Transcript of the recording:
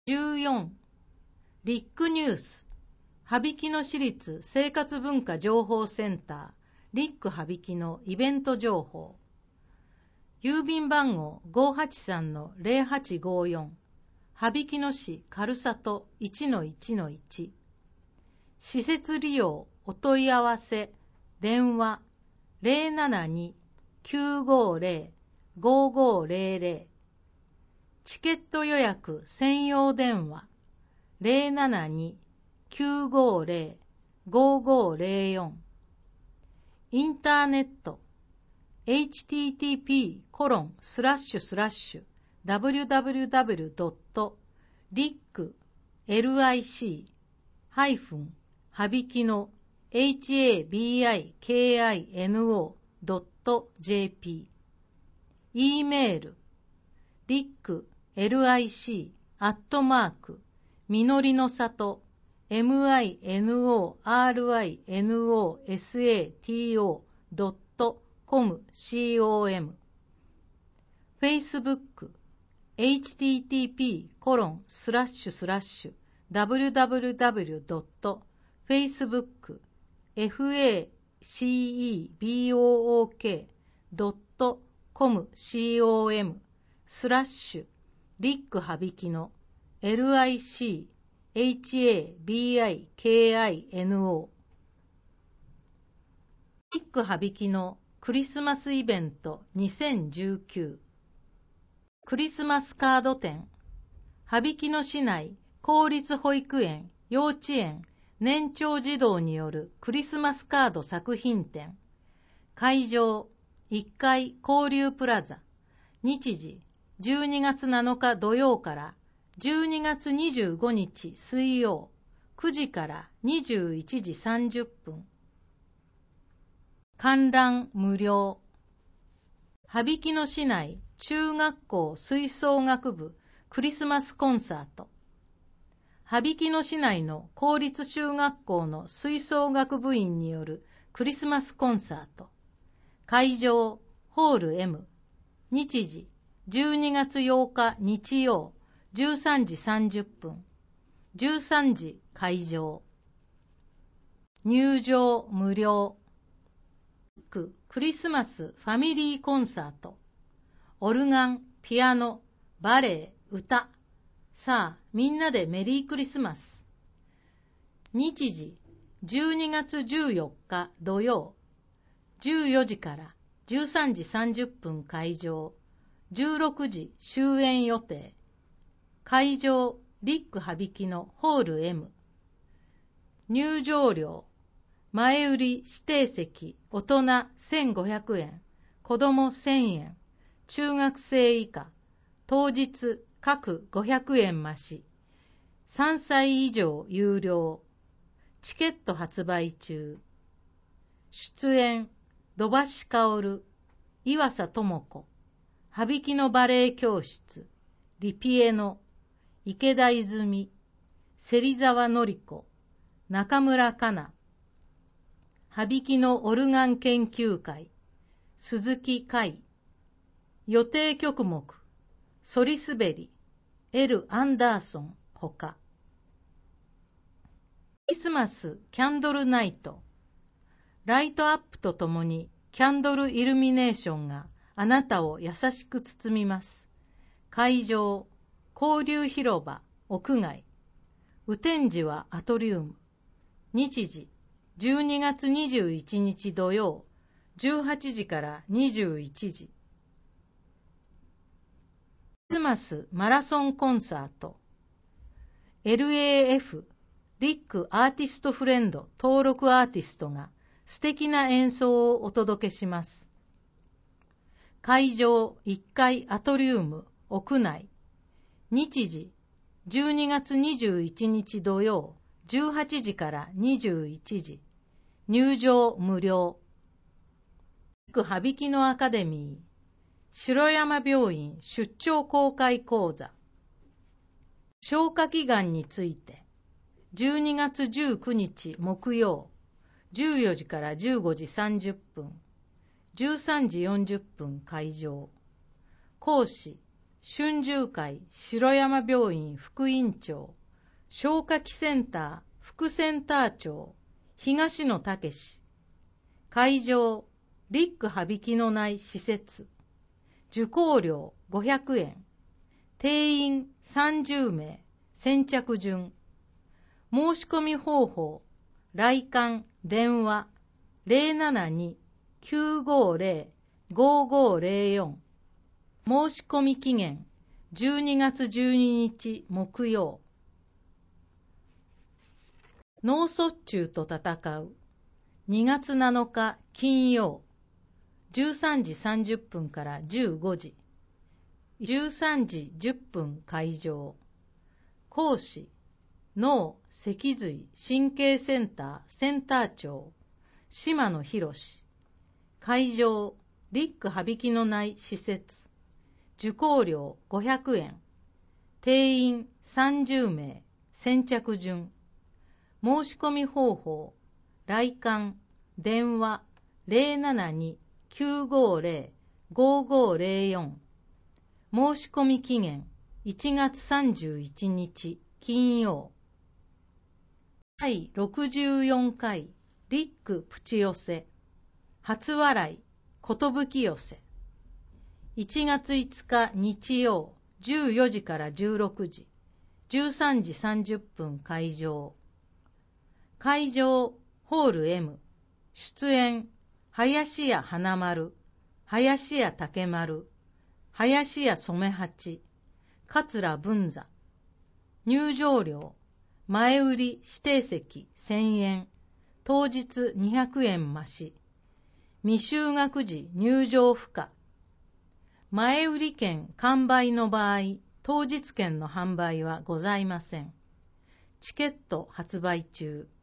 14. リックニュース羽曳野市立生活文化情報センターリック羽曳野イベント情報郵便番号 583-0854 羽曳野市軽里 1-1-1 施設利用お問い合わせ電話 072-950-5500 チケット予約専用電話 072-950-5504 インターネット http://www.lic-habikino.jp E メール lic@みのりの里 minorinosato.com Facebook http://www.facebook.com/lic羽曳野 lic-habikino リック羽曳野クリスマスイベント2019クリスマスカード展羽曳野市内公立保育園幼稚園年長児童によるクリスマスカード作品展会場1階交流プラザ日時12月7日土曜から12月25日水曜9時から21時30分観覧無料羽曳野市内中学校吹奏楽部クリスマスコンサート羽曳野市内の公立中学校の吹奏楽部員によるクリスマスコンサート会場ホール M 日時12月8日日曜13時30分13時会場入場無料クリスマスファミリーコンサートオルガン、ピアノ、バレエ、歌さあみんなでメリークリスマス日時12月14日土曜14時から13時30分会場16時終演予定会場リック羽曳野ホール M 入場料前売り指定席大人1500円子ども1000円中学生以下当日各500円増し3歳以上有料チケット発売中出演土橋薫岩佐智子羽曳野バレエ教室リピエノ池田泉芹沢典子中村香奈羽曳野オルガン研究会鈴木海予定曲目ソリスベリ L アンダーソンほかクリスマスキャンドルナイトライトアップとともにキャンドルイルミネーションがあなたを優しく包みます会場交流広場屋外雨天時はアトリウム日時12月21日土曜18時から21時クリスマスマラソンコンサート LAF リックアーティストフレンド登録アーティストが素敵な演奏をお届けします会場1階アトリウム屋内日時12月21日土曜18時から21時入場無料羽曳野アカデミー城山病院出張公開講座消化器がんについて12月19日木曜14時から15時30分13時40分会場講師春秋会城山病院副院長、消化器センター副センター長、東野武史。会場、リック羽引きのない施設。受講料500円。定員30名。先着順。申し込み方法、来館、電話、072-950-5504。申し込み期限、12月12日木曜。脳卒中と戦う。2月7日金曜。13時30分から15時。13時10分会場。講師、脳脊髄神経センターセンター長、島野博。会場、リック羽引きのない施設。受講料500円。定員30名。先着順。申し込み方法、来館、電話、072-950-5504。申し込み期限、1月31日金曜。第64回リックプチ寄せ、初笑い、ことぶき寄せ。1月5日日曜、14時から16時、13時30分会場。会場、ホール M。出演、林家花丸、林家竹丸、林家染八、桂文座。入場料、前売り指定席1000円、当日200円増し。未就学時入場不可。前売り券完売の場合、当日券の販売はございません。チケット発売中。